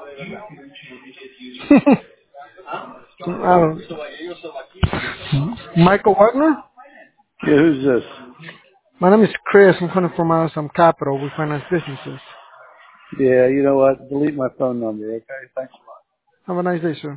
I don't. Michael Wagner. Yeah, who's this? My name is Chris. I'm calling from some Capital. We finance businesses. Yeah, you know what? Delete my phone number, okay? Thanks a lot. Have a nice day, sir.